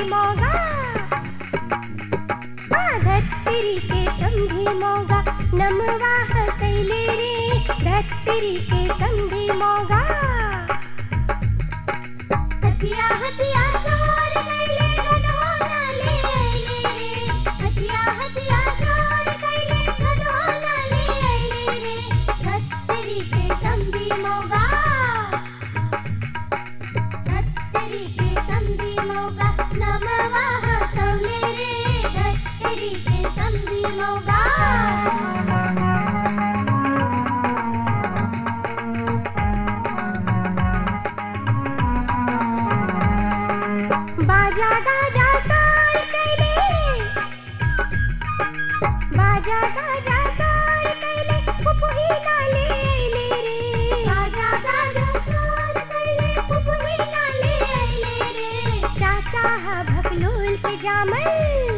मोगा धत्तरी के समधी मोगा नमवा हसैले रे धत्तरी के समधी मोगा हथिया हथिया शोर कैले गदहो ना ले आइले रे हथिया हथिया शोर कैले गदहो ना ले आइले रे धत्तरी के समधी मोगा धत्तरी के समधी मोगा नमवा हसौले रे धत्तरी के समधी मोगा बाजा गाजा सोर कैले बाजा गाजा सोर कैले पुपुही नाले आइले रे बाजा गाजा सोर कैले पुपुही नाले आइले रे चाचा हा भकलोल के जामल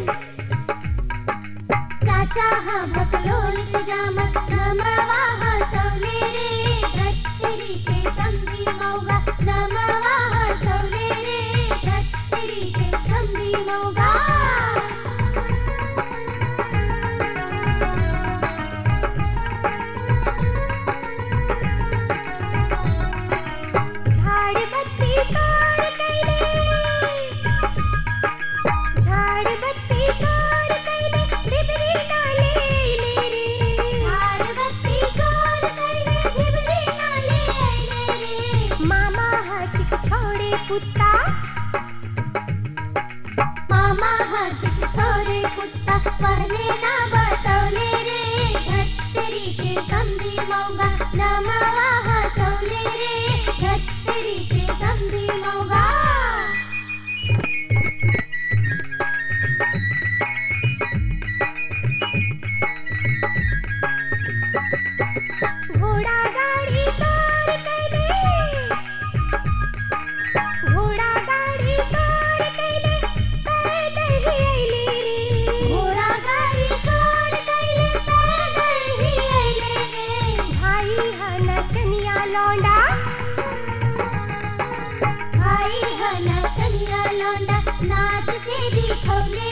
चाचा हा भकलोल के जामल नमवा हसौले रे धत्तरी के समधी मोगा नमवा हसौले रे धत्तरी के समधी मोगा झाड़ बत्ती सोर कैले झाड़ बत्ती सोर कैले ढिबरी नाले आइले रे झाड़ बत्ती सोर कैले ढिबरी नाले आइले रे मामा हा चिक छोड़े कुत्ता मामा हा चिक छोड़े कुत्ता पहले ना बतौले रे धत्तरी के समधी मोगा नमवा हसौले रे धत्तरी के समधी मोगा घोड़ा गाड़ी सोर कैले घोड़ा गाड़ी सोर कैले पैदल ही आइले रे घोड़ा गाड़ी सोर कैले पैदल ही आइले रे भाई हा नचनिया लौंडा भाई हा नचनिया लौंडा नाच के दिखौले